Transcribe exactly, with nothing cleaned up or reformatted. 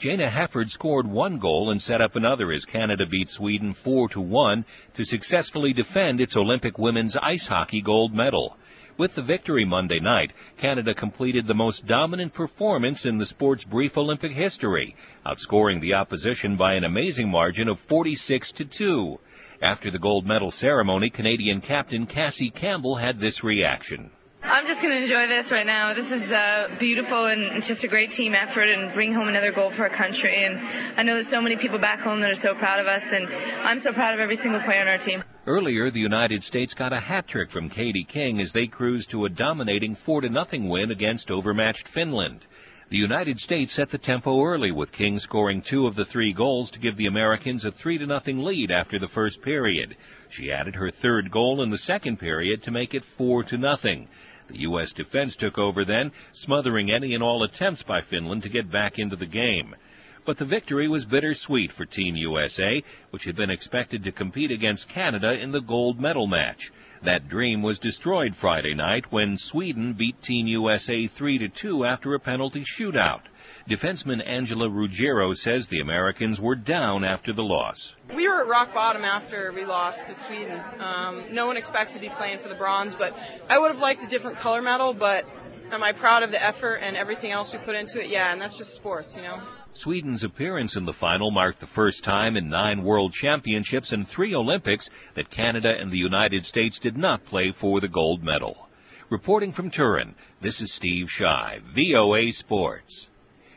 Jana Hefford scored one goal and set up another as Canada beat Sweden four to one to successfully defend its Olympic women's ice hockey gold medal. With the victory Monday night, Canada completed the most dominant performance in the sport's brief Olympic history, outscoring the opposition by an amazing margin of forty-six to two. After the gold medal ceremony, Canadian captain Cassie Campbell had this reaction. I'm just going to enjoy this right now. This is uh, beautiful, and it's just a great team effort and bring home another gold for our country. And I know there's so many people back home that are so proud of us, and I'm so proud of every single player on our team. Earlier, the United States got a hat trick from Katie King as they cruised to a dominating four to nothing win against overmatched Finland. The United States set the tempo early, with King scoring two of the three goals to give the Americans a three to nothing lead after the first period. She added her third goal in the second period to make it four to nothing. The U S defense took over then, smothering any and all attempts by Finland to get back into the game. But the victory was bittersweet for Team U S A, which had been expected to compete against Canada in the gold medal match. That dream was destroyed Friday night when Sweden beat Team U S A three to two after a penalty shootout. Defenseman Angela Ruggiero says the Americans were down after the loss. We were at rock bottom after we lost to Sweden. Um, no one expected to be playing for the bronze, but I would have liked a different color medal, but am I proud of the effort and everything else we put into it? Yeah, and that's just sports, you know. Sweden's appearance in the final marked the first time in nine World Championships and three Olympics that Canada and the United States did not play for the gold medal. Reporting from Turin, this is Steve Shy, V O A Sports.